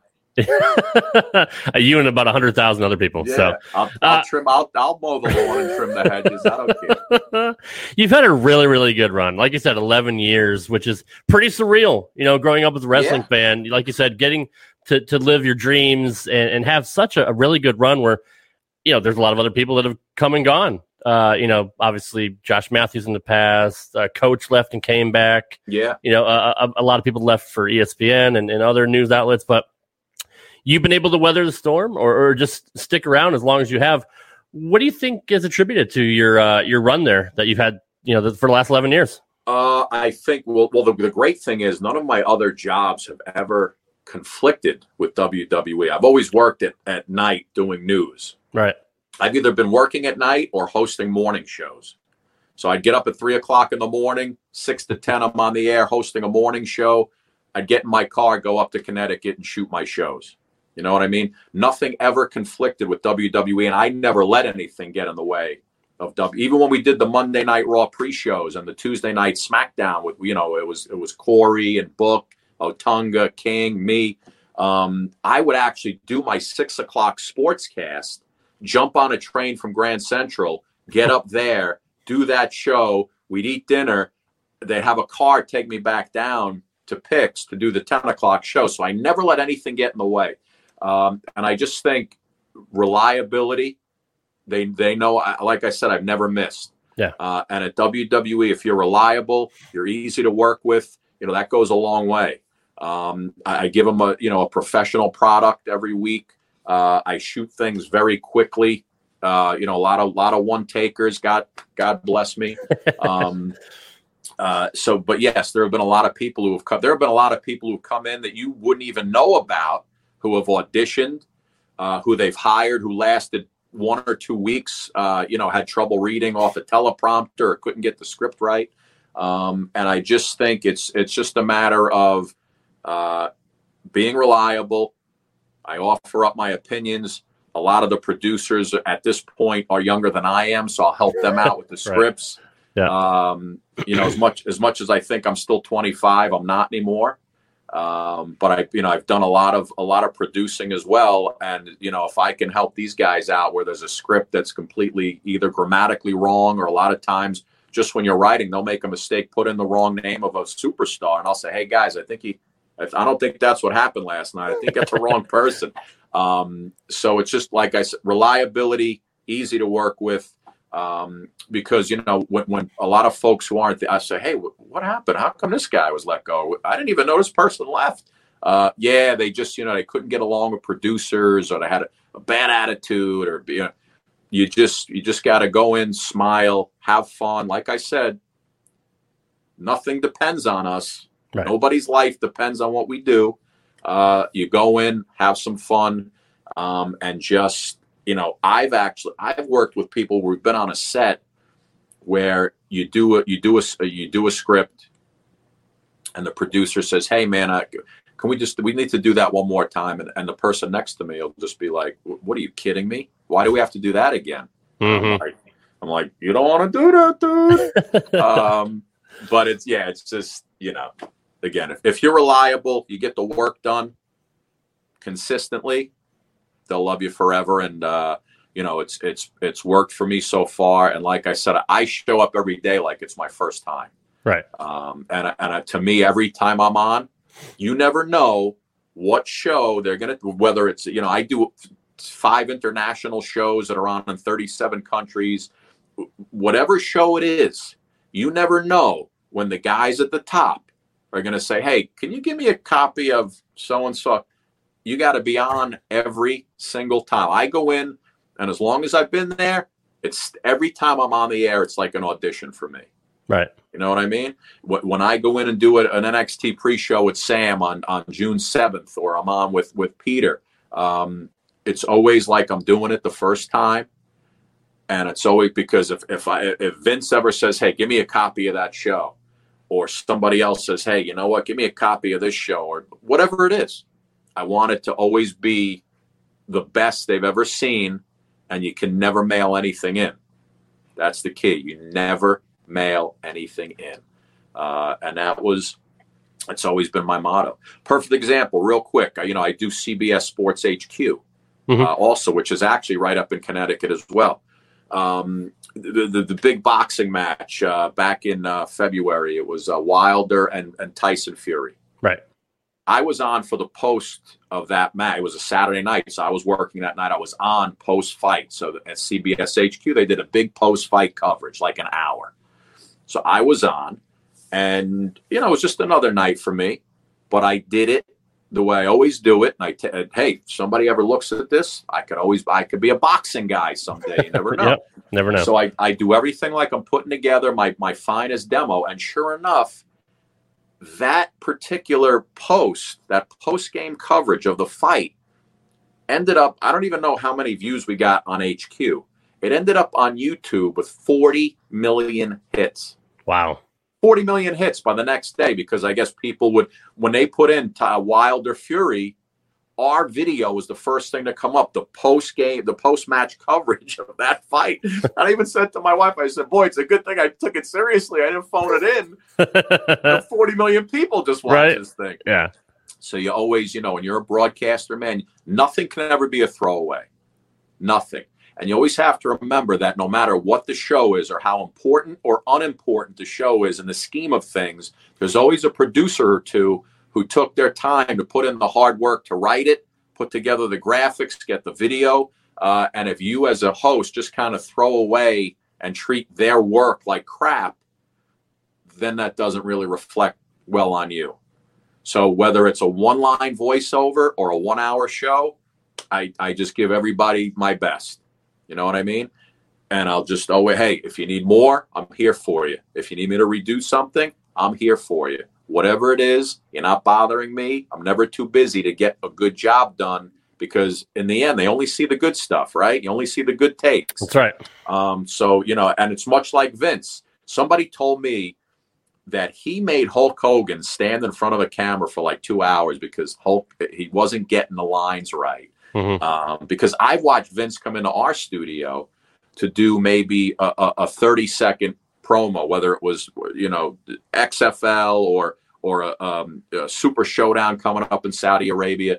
You and about one hundred thousand other people. Yeah, so I'll, I'll uh, trim. I'll, I'll mow the lawn and trim the hedges. I don't care. You've had a really, really good run. Like you said, eleven years, which is pretty surreal. You know, growing up as a wrestling Yeah. fan, like you said, getting to, to live your dreams and, and have such a, a really good run where, you know, there's a lot of other people that have come and gone. Uh, you know, obviously Josh Matthews in the past, uh, Coach left and came back. Yeah. You know, uh, a, a lot of people left for E S P N and, and other news outlets, but you've been able to weather the storm or, or just stick around as long as you have. What do you think is attributed to your uh, your run there that you've had, you know, the, for the last eleven years? Uh, I think, well, well the, the great thing is none of my other jobs have ever conflicted with W W E. I've always worked at, at night doing news. Right. I've either been working at night or hosting morning shows. So I'd get up at three o'clock in the morning, six to ten, I'm on the air hosting a morning show. I'd get in my car, go up to Connecticut and shoot my shows. You know what I mean? Nothing ever conflicted with W W E, and I never let anything get in the way of W. Even when we did the Monday Night Raw pre-shows and the Tuesday Night SmackDown with, you know, it was it was Corey and Book, Otunga, King, me. Um, I would actually do my six o'clock sportscast, jump on a train from Grand Central, get up there, do that show. We'd eat dinner. They'd have a car take me back down to Pix to do the ten o'clock show. So I never let anything get in the way. Um, and I just think reliability, they they know, like I said, I've never missed. Yeah. Uh, and at W W E, if you're reliable, you're easy to work with, you know, that goes a long way. Um, I, I give them a, you know, a professional product every week. Uh, I shoot things very quickly. Uh, you know, a lot of, lot of one takers, God, God bless me. Um, uh, so, but yes, there have been a lot of people who have come, there have been a lot of people who've come in that you wouldn't even know about, who have auditioned, uh, who they've hired, who lasted one or two weeks, uh, you know, had trouble reading off a teleprompter or couldn't get the script right. Um, and I just think it's, it's just a matter of uh, being reliable. I offer up my opinions. A lot of the producers at this point are younger than I am, so I'll help them out with the scripts. Right. Yeah. Um, you know, as much, as much as I think I'm still twenty-five, I'm not anymore. Um, but I, you know, I've done a lot of, a lot of producing as well. And, you know, if I can help these guys out where there's a script that's completely either grammatically wrong, or a lot of times just when you're writing, they'll make a mistake, put in the wrong name of a superstar. And I'll say, hey guys, I think he, I don't think that's what happened last night. I think that's the wrong person. Um, so it's just, like I said, reliability, easy to work with. Um, because, you know, when, when a lot of folks who aren't, I say, hey, w- what happened? How come this guy was let go? I didn't even know this person left. Uh, yeah, they just, you know, they couldn't get along with producers, or they had a, a bad attitude, or, you know, you just, you just got to go in, smile, have fun. Like I said, nothing depends on us. Right. Nobody's life depends on what we do. Uh, you go in, have some fun, um, and just, you know, I've actually, I've worked with people where we've been on a set where you do a, you do a, you do a script, and the producer says, hey man, I, can we just, we need to do that one more time. And, and the person next to me will just be like, what are you kidding me? Why do we have to do that again? Mm-hmm. I'm, like, I'm like, you don't want to do that, dude. um, but it's, yeah, it's just, you know, again, if, if you're reliable, you get the work done consistently, they'll love you forever. And, uh, you know, it's, it's, it's worked for me so far. And like I said, I show up every day like it's my first time. Right. Um, and, and to me, every time I'm on, you never know what show they're going to, whether it's, you know, I do five international shows that are on in thirty-seven countries, whatever show it is, you never know when the guys at the top are going to say, hey, can you give me a copy of so-and-so? You got to be on every single time. I go in, and as long as I've been there, it's every time I'm on the air, it's like an audition for me. Right. You know what I mean? When I go in and do an N X T pre-show with Sam on, on June seventh, or I'm on with, with Peter, um, it's always like I'm doing it the first time. And it's always because if, if I, if Vince ever says, hey, give me a copy of that show, or somebody else says, hey, you know what, give me a copy of this show, or whatever it is, I want it to always be the best they've ever seen. And you can never mail anything in. That's the key. You never mail anything in. Uh, and that was, it's always been my motto. Perfect example, real quick. You know, I do C B S Sports H Q mm-hmm. uh, also, which is actually right up in Connecticut as well. Um, the, the, the big boxing match uh, back in uh, February, it was uh, Wilder and, and Tyson Fury. Right. I was on for the post of that match. It was a Saturday night, so I was working that night. I was on post-fight. So at C B S H Q, they did a big post-fight coverage, like an hour. So I was on, and, you know, it was just another night for me. But I did it the way I always do it. And I t- hey, if somebody ever looks at this, I could always, I could be a boxing guy someday. You never know. Yep, never know. So I, I do everything like I'm putting together my, my finest demo. And sure enough, that particular post, that post-game coverage of the fight ended up, I don't even know how many views we got on H Q. It ended up on YouTube with forty million hits. Wow. forty million hits by the next day, because I guess people would, when they put in uh, Wilder Fury, our video was the first thing to come up, the post-game, the post-match coverage of that fight. I even said to my wife, I said, boy, it's a good thing I took it seriously. I didn't phone it in. You know, forty million people just watch right? this thing. Yeah. So you always, you know, when you're a broadcaster, man, nothing can ever be a throwaway. Nothing. And you always have to remember that no matter what the show is or how important or unimportant the show is in the scheme of things, there's always a producer or two who took their time to put in the hard work to write it, put together the graphics, get the video. Uh, and if you as a host just kind of throw away and treat their work like crap, then that doesn't really reflect well on you. So whether it's a one-line voiceover or a one-hour show, I, I just give everybody my best. You know what I mean? And I'll just, oh, hey, if you need more, I'm here for you. If you need me to redo something, I'm here for you. Whatever it is, you're not bothering me. I'm never too busy to get a good job done, because in the end, they only see the good stuff, right? You only see the good takes. That's right. Um, so, you know, and it's much like Vince. Somebody told me that he made Hulk Hogan stand in front of a camera for like two hours because Hulk, he wasn't getting the lines right. Mm-hmm. Um, because I've watched Vince come into our studio to do maybe a, a, a thirty second promo, whether it was, you know, X F L or or a, um, a Super Showdown coming up in Saudi Arabia.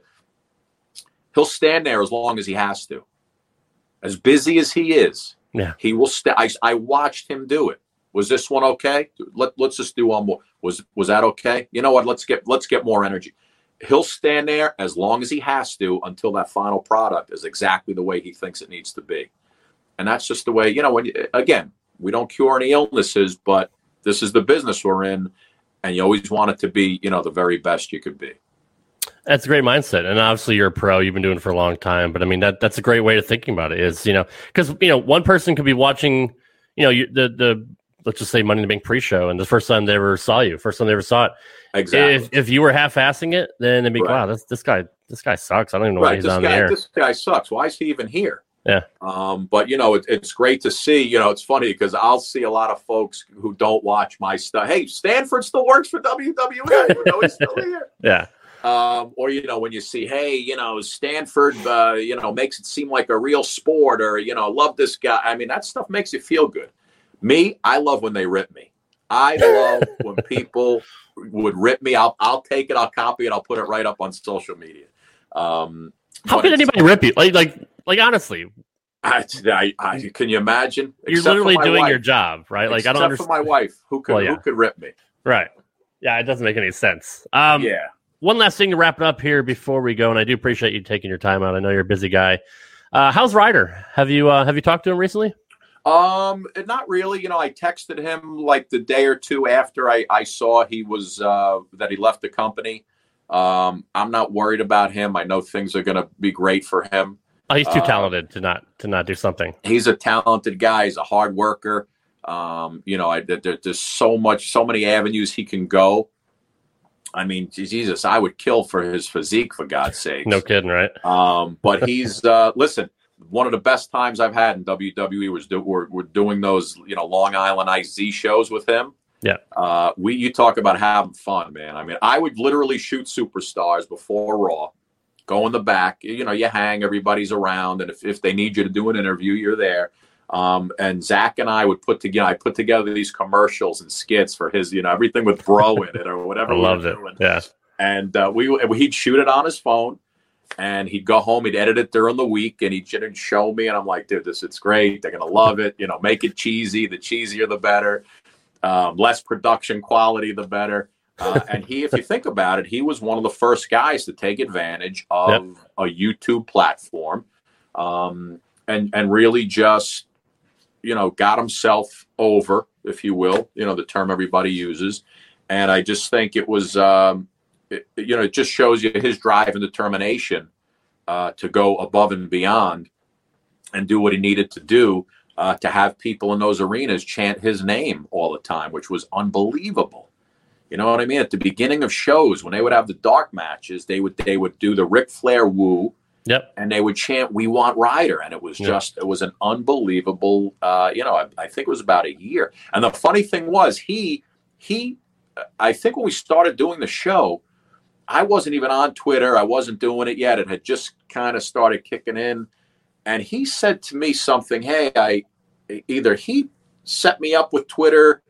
He'll stand there as long as he has to. As busy as he is, yeah, he will stay. I, I watched him do it. Was this one okay? Let, let's just do one more. Was was that okay? You know what? Let's get let's get more energy. He'll stand there as long as he has to until that final product is exactly the way he thinks it needs to be. And that's just the way, you know, when you, again, we don't cure any illnesses, but this is the business we're in, and you always want it to be, you know, the very best you could be. That's a great mindset. And obviously you're a pro, you've been doing it for a long time, but I mean, that that's a great way of thinking about it is, you know, because, you know, one person could be watching, you know, you, the, the, let's just say Money in the Bank pre-show, and the first time they ever saw you, first time they ever saw it. Exactly. If if you were half-assing it, then it'd be, right. wow, this this guy this guy sucks. I don't even know right. why he's this on guy, the air. This guy sucks. Why is he even here? Yeah. Um, but, you know, it, it's great to see. You know, it's funny because I'll see a lot of folks who don't watch my stuff. Hey, Stanford still works for W W E. I didn't know he's still here. Yeah. Um, or, you know, when you see, hey, you know, Stanford, uh, you know, makes it seem like a real sport, or, you know, love this guy. I mean, that stuff makes you feel good. Me, I love when they rip me. I love when people would rip me. I'll I'll take it. I'll copy it. I'll put it right up on social media. Um, How can anybody rip you? Like like like honestly. I, I, I can you imagine? You're Except literally doing wife. your job, right? Like Except I don't understand. for my wife, who could well, yeah. who could rip me? Right. Yeah, it doesn't make any sense. Um, yeah. One last thing to wrap it up here before we go, and I do appreciate you taking your time out. I know you're a busy guy. Uh, how's Ryder? Have you uh, have you talked to him recently? Um, not really. You know, I texted him like the day or two after I, I saw he was uh, that he left the company. Um, I'm not worried about him. I know things are going to be great for him. Oh, he's too uh, talented to not to not do something. He's a talented guy. He's a hard worker. Um, you know, I, there, there's so much, so many avenues he can go. I mean, Jesus, I would kill for his physique, for God's sake. No kidding, right? Um, but he's uh, listen. One of the best times I've had in W W E was do, we're, we're doing those, you know, Long Island I Z shows with him. Yeah. Uh, we you talk about having fun, man. I mean, I would literally shoot superstars before Raw. Go in the back, you know, you hang, everybody's around, and if, if they need you to do an interview, you're there. Um, and Zach and I would put together, I put together these commercials and skits for his, you know, everything with Bro in it or whatever. I loved it. Doing. Yeah. And uh, we he'd shoot it on his phone, and he'd go home, he'd edit it during the week, and he'd show me, and I'm like, dude, this it's great. They're gonna love it. You know, make it cheesy. The cheesier, the better. Um, less production quality, the better. Uh, and he, if you think about it, he was one of the first guys to take advantage of yep. a YouTube platform, um, and and really just, you know, got himself over, if you will, you know, the term everybody uses. And I just think it was, um, it, you know, it just shows you his drive and determination uh, to go above and beyond and do what he needed to do uh, to have people in those arenas chant his name all the time, which was unbelievable. You know what I mean? At the beginning of shows, when they would have the dark matches, they would they would do the Ric Flair woo, yep, and they would chant "We Want Ryder," and it was just yep. it was an unbelievable. Uh, you know, I, I think it was about a year. And the funny thing was, he he, I think when we started doing the show, I wasn't even on Twitter. I wasn't doing it yet. It had just kind of started kicking in, and he said to me something. Hey, I either he set me up with Twitter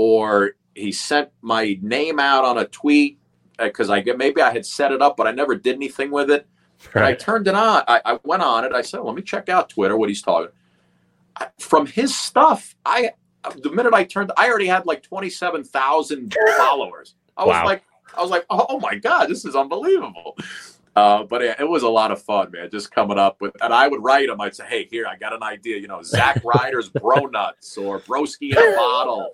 or he sent my name out on a tweet because I get maybe I had set it up, but I never did anything with it. Right. And I turned it on. I, I went on it. I said, "Let me check out Twitter. What he's talking." I, from his stuff, I the minute I turned, I already had like twenty-seven thousand followers. I was wow. like, I was like, "Oh my God, this is unbelievable!" Uh, but it, it was a lot of fun, man. Just coming up with, and I would write him. I'd say, "Hey, here, I got an idea. You know, Zack Ryder's Bro Nuts or Broski in a Bottle."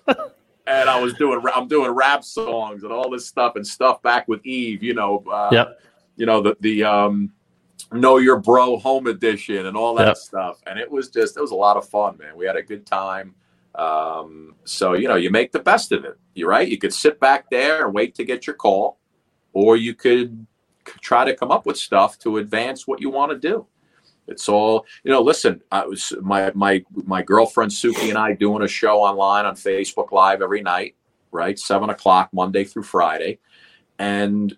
And I was doing, I'm doing rap songs and all this stuff and stuff back with Eve, you know, uh, yep. you know, the, the, um, Know Your Bro Home Edition and all that yep. stuff. And it was just, it was a lot of fun, man. We had a good time. Um, so, you know, you make the best of it. You're right. You could sit back there and wait to get your call, or you could try to come up with stuff to advance what you want to do. It's all, you know, listen, I was my, my, my girlfriend Suki and I doing a show online on Facebook Live every night, right? Seven o'clock, Monday through Friday. And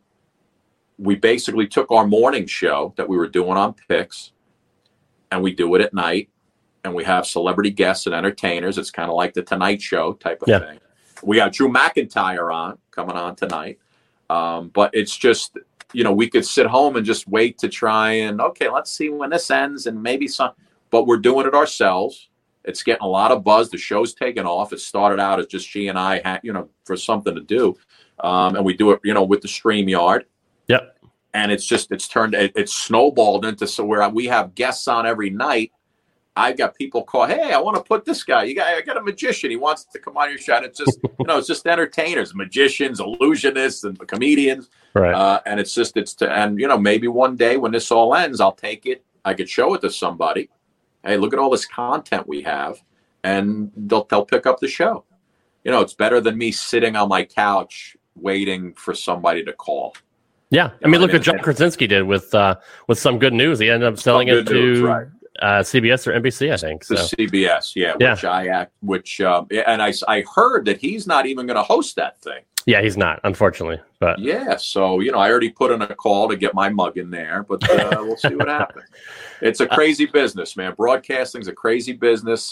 we basically took our morning show that we were doing on Pix and we do it at night, and we have celebrity guests and entertainers. It's kind of like the Tonight Show type of yeah. thing. We got Drew McIntyre on coming on tonight. Um, but it's just, you know, we could sit home and just wait to try and, okay, let's see when this ends and maybe some, but we're doing it ourselves. It's getting a lot of buzz. The show's taken off. It started out as just she and I, had, you know, for something to do. Um, and we do it, you know, with the StreamYard. Yep. And it's just, it's turned, it, it's snowballed into so where we have guests on every night. I've got people call, hey, I want to put this guy. You got, I got a magician. He wants to come on your show. And it's just, you know, it's just entertainers, magicians, illusionists, and comedians. Right. Uh, and it's just, it's to, and you know, maybe one day when this all ends, I'll take it. I could show it to somebody. Hey, look at all this content we have, and they'll they'll pick up the show. You know, it's better than me sitting on my couch waiting for somebody to call. Yeah, I mean, look what John Krasinski did with uh, with Some Good News. He ended up selling it to news, right. uh, C B S or N B C, I think. So. To C B S, yeah, yeah. Which I act, which um, and I I heard that he's not even going to host that thing. Yeah, he's not, unfortunately. But yeah, so you know, I already put in a call to get my mug in there, but uh, we'll see what happens. It's a crazy business, man. Broadcasting's a crazy business.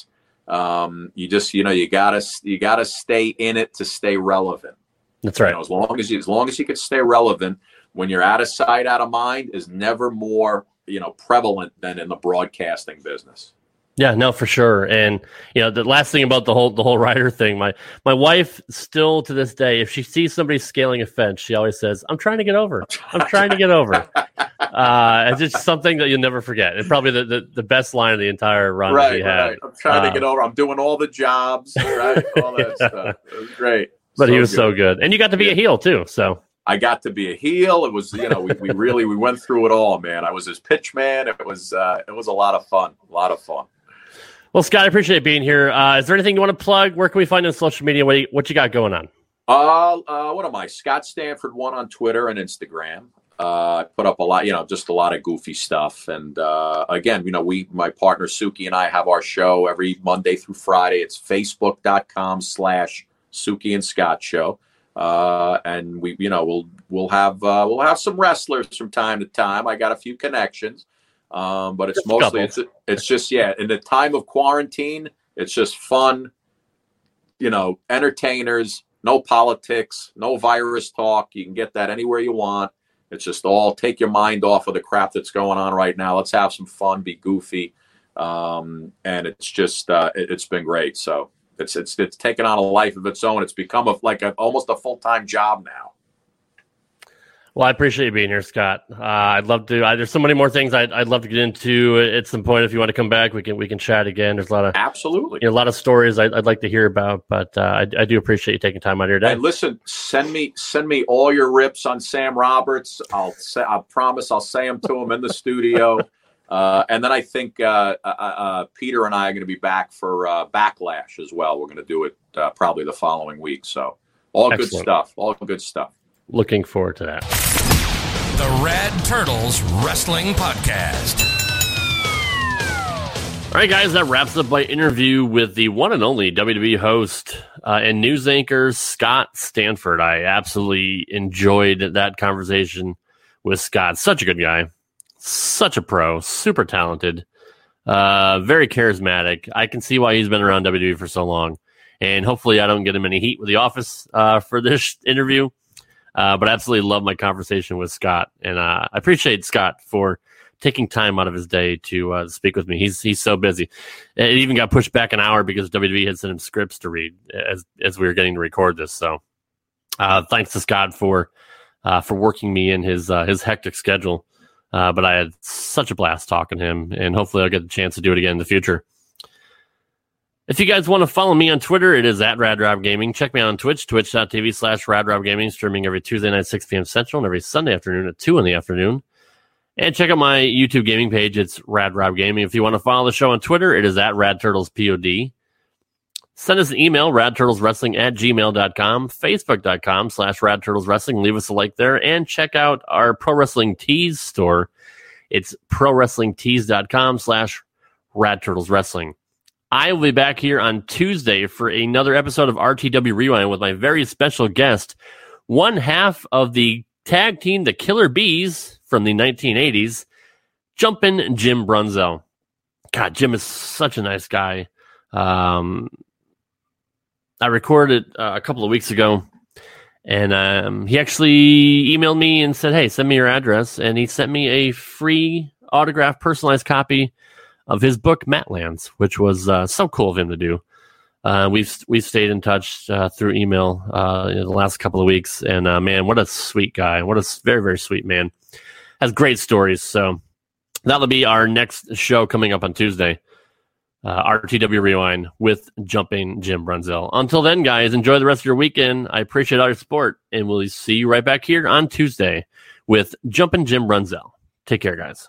Um, you just, you know, you gotta, you gotta stay in it to stay relevant. That's right. You know, as long as you, as long as you can stay relevant, when you're out of sight, out of mind, is never more, you know, prevalent than in the broadcasting business. Yeah, no, for sure. And you know, the last thing about the whole the whole rider thing, my my wife still to this day, if she sees somebody scaling a fence, she always says, "I'm trying to get over. I'm trying to get over." Uh, it's just something that you'll never forget. It's probably the, the, the best line of the entire run right, that we had. Right. I'm trying uh, to get over. I'm doing all the jobs, right? All that stuff. It was great. But so he was good. so good, and you got to be yeah. a heel too. So I got to be a heel. It was, you know, we, we really we went through it all, man. I was his pitch man. It was uh, it was a lot of fun. A lot of fun. Well, Scott, I appreciate being here. Uh, is there anything you want to plug? Where can we find you on social media? What, you, what you got going on? Uh, uh, what am I? Scott Stanford one on Twitter and Instagram. Uh, I put up a lot, you know, just a lot of goofy stuff. And uh, again, you know, we, my partner Suki and I have our show every Monday through Friday. It's facebook.com slash Suki and Scott show. Uh, and we, you know, we'll, we'll have, uh, we'll have some wrestlers from time to time. I got a few connections. Um, but it's just mostly, it's, it's just, yeah, in the time of quarantine, it's just fun, you know, entertainers, no politics, no virus talk. You can get that anywhere you want. It's just all take your mind off of the crap that's going on right now. Let's have some fun, be goofy. Um, and it's just, uh, it, it's been great. So it's, it's, it's taken on a life of its own. It's become a, like a, almost a full-time job now. Well, I appreciate you being here, Scott. Uh, I'd love to. Uh, there's so many more things I'd, I'd love to get into at some point. If you want to come back, we can we can chat again. There's a lot of absolutely you know, a lot of stories I'd, I'd like to hear about. But uh, I, I do appreciate you taking time out of your day. And listen, send me send me all your rips on Sam Roberts. I'll say I promise I'll say them to him in the studio. Uh, and then I think uh, uh, uh, Peter and I are going to be back for uh, Backlash as well. We're going to do it uh, probably the following week. So all Excellent. good stuff. All good stuff. Looking forward to that. The Rad Turtles Wrestling Podcast. All right, guys, that wraps up my interview with the one and only W W E host uh, and news anchor, Scott Stanford. I absolutely enjoyed that conversation with Scott. Such a good guy. Such a pro. Super talented. Uh, very charismatic. I can see why he's been around W W E for so long. And hopefully I don't get him any heat with the office uh, for this interview. Uh, but I absolutely love my conversation with Scott. And uh, I appreciate Scott for taking time out of his day to uh, speak with me. He's he's so busy. It even got pushed back an hour because W W E had sent him scripts to read as as we were getting to record this. So uh, thanks to Scott for uh, for working me in his uh, his hectic schedule. Uh, but I had such a blast talking to him, and hopefully I'll get the chance to do it again in the future. If you guys want to follow me on Twitter, it is at RadRob Gaming. Check me out on Twitch, twitch.tv slash RadRob Gaming, streaming every Tuesday night, six p.m. Central, and every Sunday afternoon at two in the afternoon. And check out my YouTube gaming page. It's RadRob Gaming. If you want to follow the show on Twitter, it is at RadTurtlesPod. Send us an email, radturtleswrestling at gmail dot com, facebook.com slash radturtleswrestling. Leave us a like there, and check out our Pro Wrestling Tees store. It's prowrestlingtees.com slash radturtleswrestling. I will be back here on Tuesday for another episode of R T W Rewind with my very special guest, one half of the tag team, the Killer Bees from the nineteen eighties, Jumpin' Jim Brunzell. God, Jim is such a nice guy. Um, I recorded uh, a couple of weeks ago, and um, he actually emailed me and said, hey, send me your address. And he sent me a free autographed, personalized copy of his book, Matlands, which was uh, so cool of him to do. Uh, we've we've stayed in touch uh, through email uh, in the last couple of weeks, and uh, man, what a sweet guy! What a very very sweet man. Has great stories. So that'll be our next show coming up on Tuesday. Uh, R T W Rewind with Jumping Jim Brunzell. Until then, guys, enjoy the rest of your weekend. I appreciate all your support, and we'll see you right back here on Tuesday with Jumping Jim Brunzell. Take care, guys.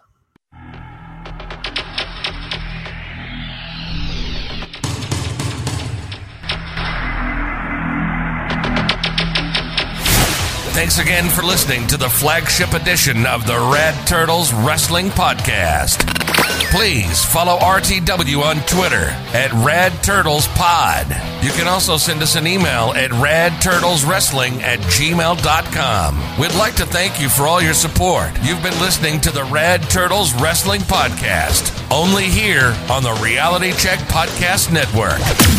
Thanks again for listening to the flagship edition of the Rad Turtles Wrestling Podcast. Please follow R T W on Twitter at Rad Turtles Pod. You can also send us an email at radturtleswrestling at gmail dot com. We'd like to thank you for all your support. You've been listening to the Rad Turtles Wrestling Podcast, only here on the Reality Check Podcast Network.